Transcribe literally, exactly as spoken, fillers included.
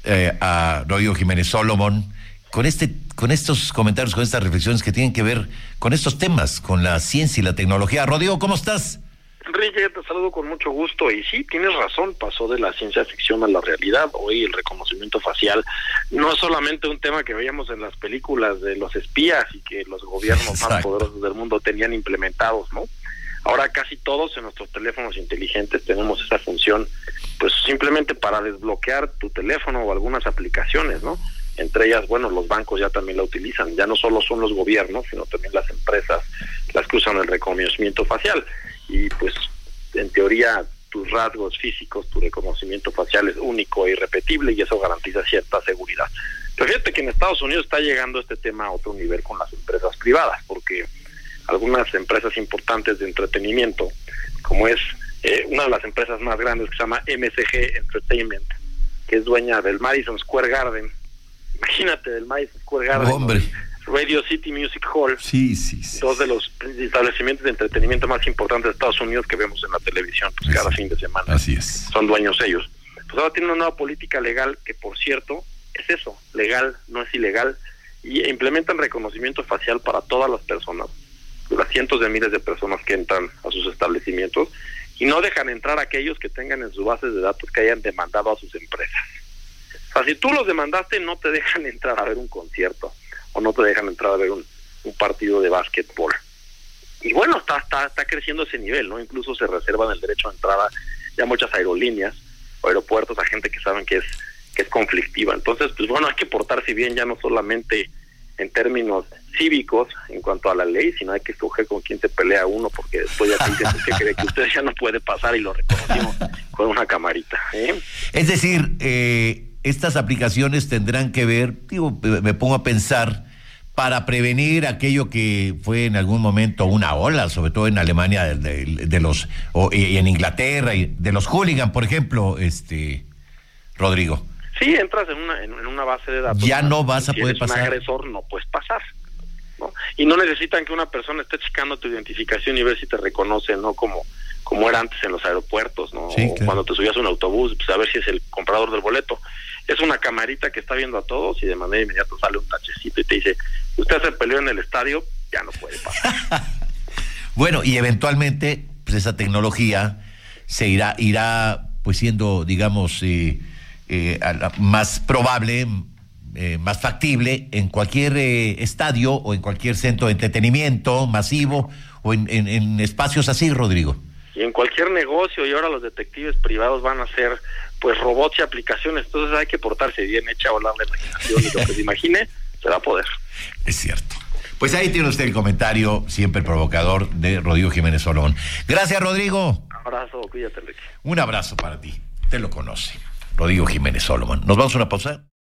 eh, a Rodrigo Jiménez Solomon con este, con estos comentarios, con estas reflexiones que tienen que ver con estos temas, con la ciencia y la tecnología. Rodrigo, ¿cómo estás? Enrique, te saludo con mucho gusto, y sí, tienes razón, pasó de la ciencia ficción a la realidad. Hoy el reconocimiento facial no es solamente un tema que veíamos en las películas de los espías y que los gobiernos Exacto. más poderosos del mundo tenían implementados, ¿no? Ahora casi todos en nuestros teléfonos inteligentes tenemos esa función, pues simplemente para desbloquear tu teléfono o algunas aplicaciones, ¿no? Entre ellas, bueno, los bancos ya también la utilizan, ya no solo son los gobiernos, sino también las empresas las que usan el reconocimiento facial. Y pues en teoría tus rasgos físicos, tu reconocimiento facial es único e irrepetible, y eso garantiza cierta seguridad. Pero fíjate que en Estados Unidos está llegando este tema a otro nivel con las empresas privadas, porque algunas empresas importantes de entretenimiento, como es eh, una de las empresas más grandes que se llama M S G Entertainment, que es dueña del Madison Square Garden, imagínate, del Madison Square Garden, hombre, Radio City Music Hall, sí, sí, sí, dos de los establecimientos de entretenimiento más importantes de Estados Unidos que vemos en la televisión, pues cada fin de semana. Así es. Son dueños ellos. Pues ahora tienen una nueva política legal que, por cierto, es eso, legal, no es ilegal, y implementan reconocimiento facial para todas las personas, las cientos de miles de personas que entran a sus establecimientos, y no dejan entrar a aquellos que tengan en sus bases de datos que hayan demandado a sus empresas. O sea, si tú los demandaste, no te dejan entrar a ver un concierto, o no te dejan entrar a ver un, un partido de básquetbol. Y bueno, está, está está creciendo ese nivel, ¿no? Incluso se reservan el derecho a entrada ya muchas aerolíneas o aeropuertos a gente que saben que es que es conflictiva. Entonces, pues bueno, hay que portarse bien, ya no solamente en términos cívicos en cuanto a la ley, sino hay que escoger con quién se pelea uno, porque después ya te dicen que cree que usted ya no puede pasar, y lo reconocimos con una camarita, ¿eh? Es decir, eh... estas aplicaciones tendrán que ver, digo, me pongo a pensar, para prevenir aquello que fue en algún momento una ola, sobre todo en Alemania, de, de, de los, o, y en Inglaterra, y de los hooligan, por ejemplo, este, Rodrigo. Sí, entras en una, en, en una base de datos. Ya no vas a si poder eres pasar. un agresor, no puedes pasar, ¿no? Y no necesitan que una persona esté checando tu identificación y ver si te reconoce, ¿no? Como como era antes en los aeropuertos, ¿no? Sí, claro. Cuando te subías a un autobús, pues a ver si es el comprador del boleto. Es una camarita que está viendo a todos, y de manera inmediata sale un tachecito y te dice, usted se peleó en el estadio, ya no puede pasar. Bueno, y eventualmente, pues esa tecnología se irá, irá pues siendo, digamos, eh, eh, más probable, eh, más factible en cualquier eh, estadio o en cualquier centro de entretenimiento masivo, o en, en, en espacios así, Rodrigo. Y en cualquier negocio, y ahora los detectives privados van a ser pues robots y aplicaciones, entonces hay que portarse bien, echa a volar la imaginación, y lo que se imagine se va a poder. Es cierto. Pues ahí tiene usted el comentario siempre provocador de Rodrigo Jiménez Solomon. Gracias, Rodrigo. Un abrazo, cuídate, Enrique. Un abrazo para ti, te lo conoce, Rodrigo Jiménez Solomon. Nos vamos a una pausa.